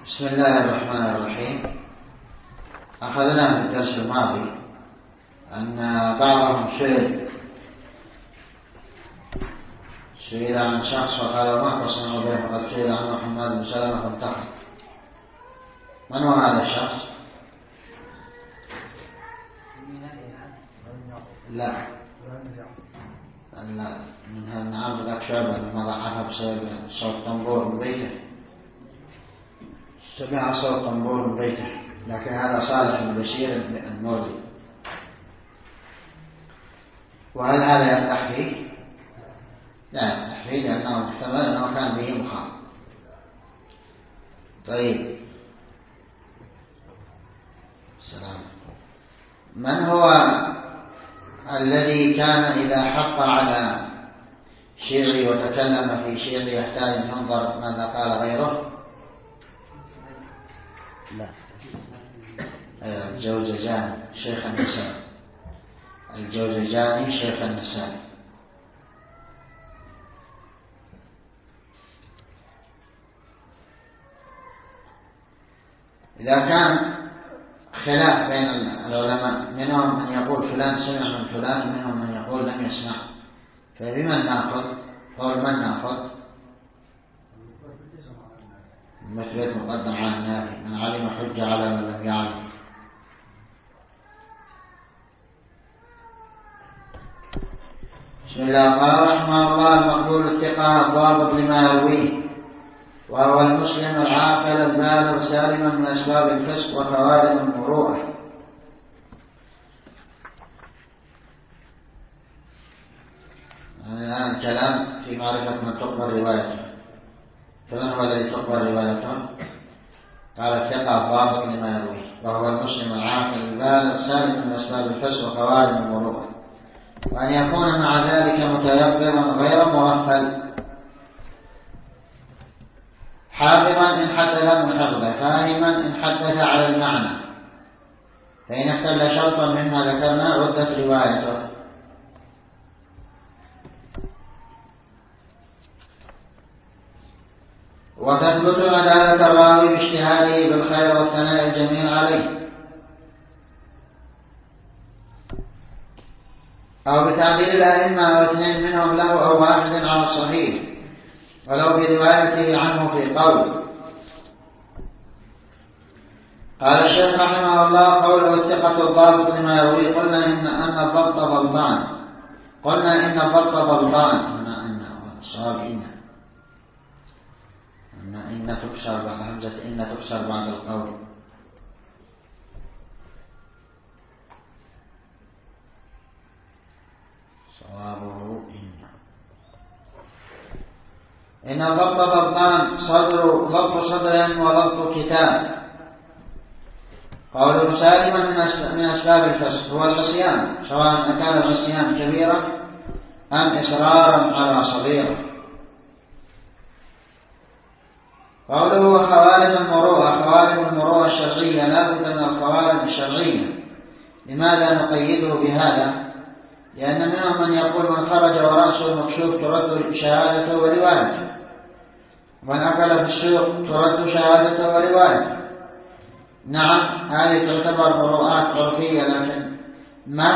بسم الله الرحمن الرحيم. أخذنا في الدرس الماضي أن بعضهم سئل عن شخص وقال ما تصنع به فقد سئل عن محمد بن سلمة فانتحر. من هو هذا الشخص؟ لا من هذا النعام ذاك شعبة لما ضعفها بسبب صوت طنبور من بيته، سمع صوت طنبور من بيته، لكن هذا صالح بن بشير المردي. وهل هذا يفتح فيه؟ لا يفتح فيه لأنه محتمل أنه كان به مخاط. طيب، السلام. من هو الذي كان إذا حق على شيعي وتكلم في شيعي يحتاج أن ينظر ماذا قال غيره؟ لا، الجوزجاني شيخ النسائي. الجوزجاني شيخ النسائي. إذا كان خلاف بين العلماء، منهم من يقول فلان سمع من فلان ومنهم من يقول لم يسمع، فبمن نأخذ؟ قول من نأخذ؟ مثبت مقدم على النافي، من علم حجة على من لم يعلم. بسم الله. قال رحمه الله: المقبول الثقة الضابط لما يرويه، وهو المسلم العاقل البالغ سالما من أسباب الفسق وخوارم المروءة. الآن كلام في معرفة من تقبل روايته. فمن هو الذي تقبل روايته؟ قال الثقة الضابط لما يرويه، وهو المسلم العاقل البالغ سالما من أسباب الفسق وخوارم المروءة، وأن يكون مع ذلك متيقظا غير مغفل، حافظا إن حدث من حفظه، فاهما إن حدث على المعنى، فإن اختل شرطا مما ذكرنا ردت روايته. وتثبت عدالة الراوي باجتهاده بالخير والثناء الجميل عليه، أو بتعديل الأئمة أو اثنين منهم له أو واحد على الصحيح، ولو بروايته عنه في قول. قال الشيخ رحمه الله: قوله الثقة الضابط لما يروي، قلنا إن الضبط ضبطان. قلنا إن الضبط ضبطان، الصواب إن تكسر بعد همزة، إن تكسر بعد القول. صوابه إن الضبط ضبطان، ضبط صدر وضبط كتاب. قوله سالما من أسباب الفسق هو العصيان، سواء كان العصيان كبيرا أم إصرارا على صغيرة. قوله وخوارم المروءة، خوارم المروءة الشرعية لا بد من الخوارم الشرعية. لماذا نقيده بهذا؟ لأن منهم من يقول من خرج ورأسه مكشوف ترد شهادته وروايته، ومن أكل في السوق ترد شهادته وروايته. نعم، هذه تعتبر مروءات عرفية، لكن ما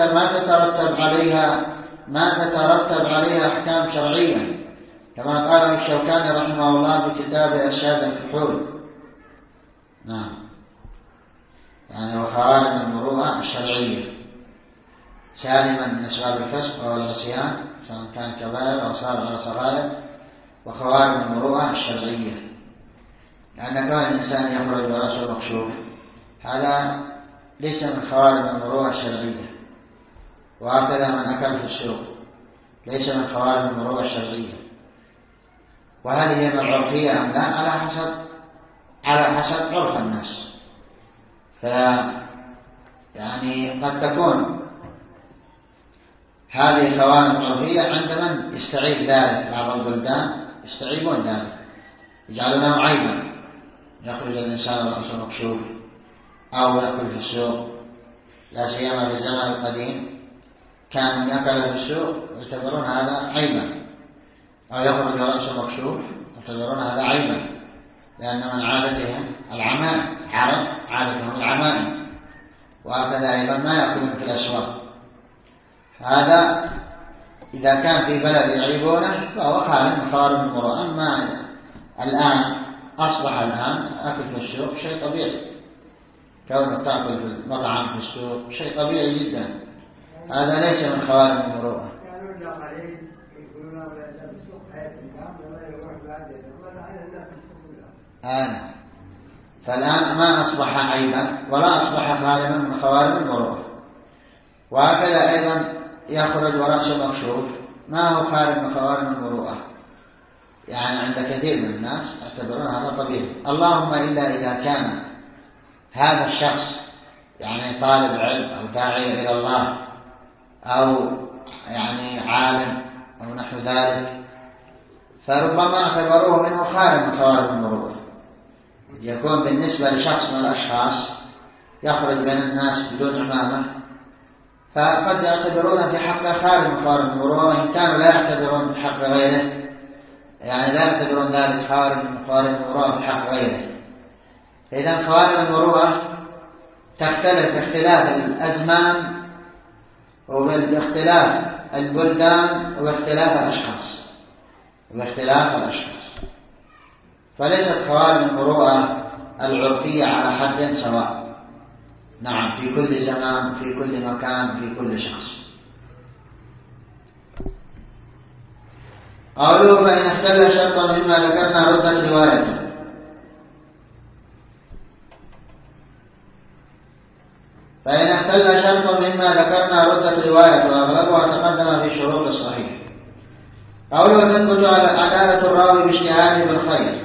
تترتب عليها أحكام شرعية، كما قال الشوكاني رحمه الله في كتاب إرشاد الفحول. نعم، يعني وخوارم المروءة الشرعية سالما من أسباب الفسق والعصيان، سواء كان كبائر أو صغائر، وخوارم المروءة الشرعية، لأن كون الإنسان يخرج ورأسه مكشوف هذا ليس من خوارم المروءة الشرعية، وهكذا من أكل في السوق ليس من خوارم المروءة الشرعية. وهذه هي العرفية أم لا؟ على حسب عرف الناس. يعني قد تكون هذه خوارم عرفية عند من يستعيب ذلك. بعض البلدان يستعيبون ذلك، يجعلونه عيبا، يخرج الإنسان ورأسه مكشوف أو يأكل في السوق. لا سيما في الزمن القديم كان من يأكل في السوق يعتبرون هذا عيبا، أو يخرج ورأسه مكشوف يعتبرون هذا عيبا. لأن من عادتهم العمائم، عرب عادتهم العمائم، وهكذا أيضا ما يأكلون في الأسواق. هذا إذا كان في بلد يعيبونه فهو خارج من خوارم المروءة. أما الآن أصبح الآن أكل في السوق شيء طبيعي، كونك تأكل في المطعم في السوق شيء طبيعي جدا، هذا ليس من خوارم المروءة. فالآن ما أصبح عيبا ولا أصبح خارما من خوارم المروءة. وهكذا أيضا يخرج ورأسه مكشوف، ما هو خارج من خوارم المروءة، يعني عند كثير من الناس يعتبرون هذا طبيعي. اللهم إلا إذا كان هذا الشخص يعني طالب علم أو داعية إلى الله أو يعني عالم أو نحو ذلك، فربما اعتبروه منه خارج من خوارم المروءة. يكون بالنسبة لشخص من الأشخاص يخرج بين الناس بدون عمامة، فقد يعتبرون في حقه خارج من خوارم المروءة، وإن كانوا لا يعتبرون في حق غيره، يعني لا يعتبرون ذلك خارج من خوارم المروءة في حق غيره. إذن خوارم المروءة تختلف باختلاف الأزمان وباختلاف البلدان وباختلاف الأشخاص. فليست خوارم المروءة العرفية على حد سواء، نعم، في كل زمان، في كل مكان، في كل شخص. قالوا فإن اختل شرطا مما ذكرنا ردت روايته. فإن اختل شرط مما ذكرنا ردت روايته، وأغلبها تقدم في شروط الصحيح. قوله تثبت عدالة الراوي باجتهاده بالخير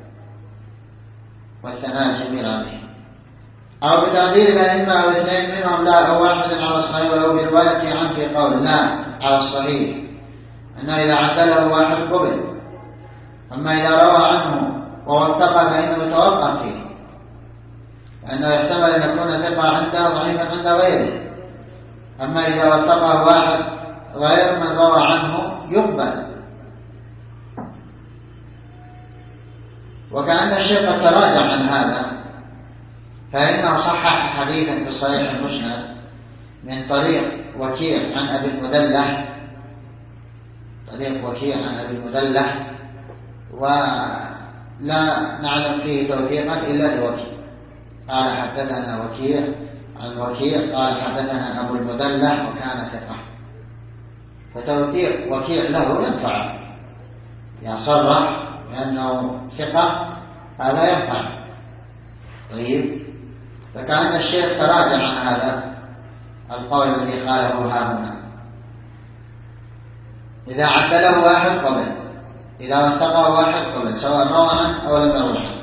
والثناء الجميل عليه، أو بتقدير الأئمة أو اثنين منهم لا أو واحد على الصحيح، ولو برواية عن في قول لا على الصحيح أنه إذا عدله واحد قبل. أما إذا روى عنه ووثق فإنه يتوقف فيه، لأنه يحتمل أن يكون ثقة عنده ضعيفا عند غيره. أما إذا وثقه واحد غير من روى عنه يقبل. وكأن الشيخ تراجع عن هذا، فإنه صحح حديثا في الصحيح المسند من طريق وكيع عن أبي المدلح، ولا نعلم فيه توثيقا إلا لوكيع. قال حدثنا وكيع عن وكيع قال حدثنا أبو المدلح وكان ثقة. فتوثيق وكيع له ينفع، يصرح لأنه ثقة، هذا ينفع. طيب، فكأن الشيخ تراجع عن هذا القول الذي قاله هنا. إذا عدله واحد قبل، إذا وثقه واحد قبل، سواء روى عنه أو لم يروى عنه.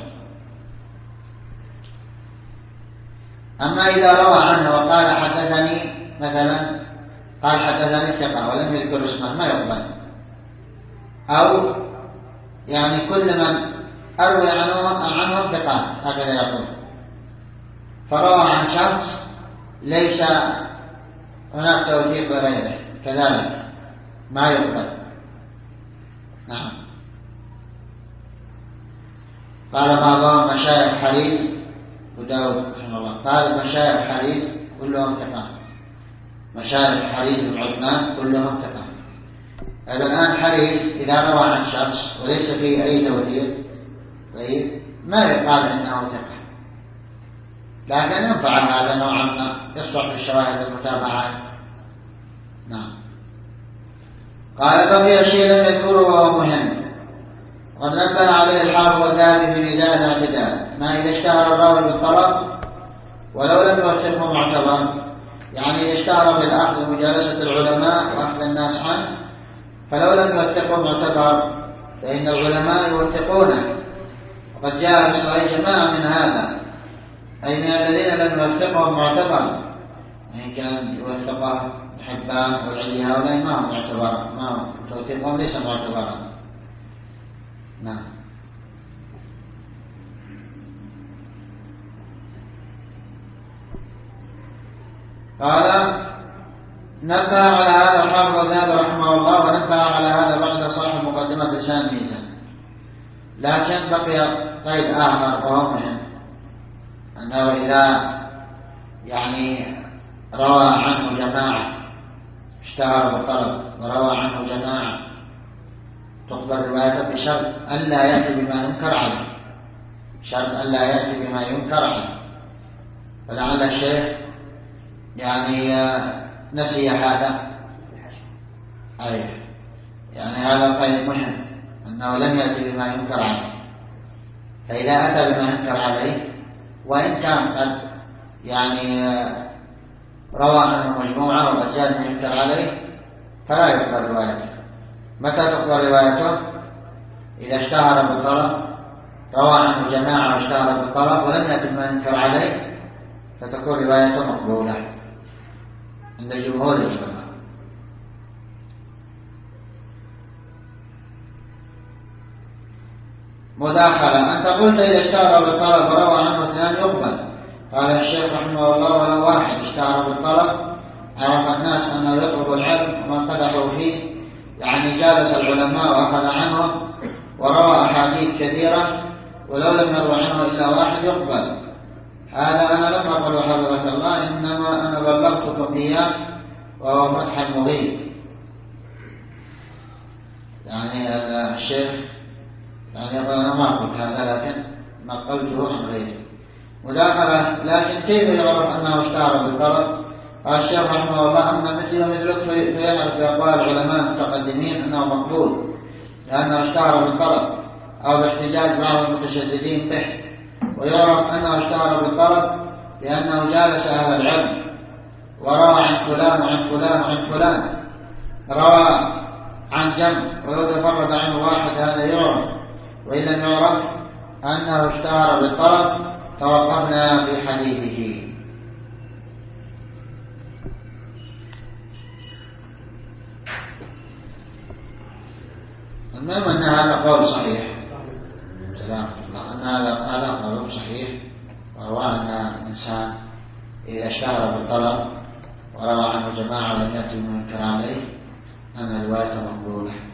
أما إذا روى عنه وقال حدثني مثلا، قال حدثني ثقة ولم يذكر اسمه، ما يقبل. أو يعني كل من أروي عنه ثقات، هكذا يقول، فروى عن شخص ليس هناك توثيق غيره، كذلك ما يقبل. نعم. قال بعضهم مشايخ حديث وداود رحمه الله، قال مشايخ حديث كلهم ثقات، مشايخ حديث بن عثمان كلهم ثقات. الآن حديث إذا روى عن شخص وليس فيه أي توثيق، طيب، ما يقال إنه ثقة، لكن ينفع هذا نوعا ما، يصلح في الشواهد المتابعات. نعم. قال بقي شيء لم يذكره وهو مهم، قد نبه عليه الحافظ الذهبي في ميزان الاعتدال، ما إذا اشتهر الراوي بالطلب ولو لم يوثقه معتبر، يعني إذا اشتهر بالأخذ ومجالسة العلماء وأخذ الناس عنه، فلو لم يوثقه معتبر فإن العلماء يوثقونه. وقد جاء في الصحيح جماعة من هذا، أي من الذين لم يوثقهم معتبر، يعني كان يوثقه حبان والعلي، هؤلاء ما هم معتبر، ما هم توثيقهم ليس معتبرا. نعم. قال نبه على هذا الحافظ الذهبي رحمه الله، ونبه على هذا بعد صاحب مقدمة لسان ميزان، لكن بقي قيد آخر وهو مهم، أنه إذا يعني روى عنه جماعة اشتهر بالطلب وروى عنه جماعة تقبل روايته بشرط ألا يأتي بما ينكر عليه، شرط ألا يأتي بما ينكر عليه. فلعل الشيخ يعني نسي هذا، أي يعني هذا القيد مهم، أنه لم يأتي بما ينكر عليه. فإذا أتى بما ينكر عليه وإن كان قد يعني روى عنه مجموعة وقد جاء بما ينكر عليه فلا يقبل روايته. متى تقبل روايته؟ إذا اشتهر بالطلب، روى عنه جماعة واشتهر بالطلب ولم يأتي بما ينكر عليه، فتكون روايته مقبولة عند جمهور العلماء. مداخلة: أنت قلت إذا اشتهر بالطلب وروى عنه اثنان يقبل. قال الشيخ رحمه الله: ولو واحد اشتهر بالطلب عرف الناس أنه يطلب العلم ومن قدحوا فيه، يعني جالس العلماء وأخذ عنهم وروى أحاديث كثيرة ولو لم يروى عنه إلا واحد يقبل. هذا أنا لم أقل حفظك الله، إنما أنا بلغتكم إياه وهو فتح المغيث. يعني الشيخ يعني أنا ما قلت هذا لكن نقلته عن غيره. مداخلة: لكن كيف يعرف أنه اشتهر بالطلب؟ قال الشيخ رحمه الله: أما مثل ومثلك فيعرف بأقوال العلماء المتقدمين أنه مقبول لأنه اشتهر بالطلب أو باحتجاج بعض المتشددين به، ويعرف أنه اشتهر بالطلب لأنه جالس أهل العلم وروى عن فلان وعن فلان وعن فلان، روى عن جمع ولو تفرد عنه واحد هذا يعرف. وإن لم يعرف أنه اشتهر بالطلب توقفنا في حديثه. المهم أن هذا قول صحيح، أن هذا قول صحيح، وهو أن الإنسان إذا اشتهر بالطلب وروى عنه جماعة ولم يأتي من ينكر عليه أن روايته مقبولة.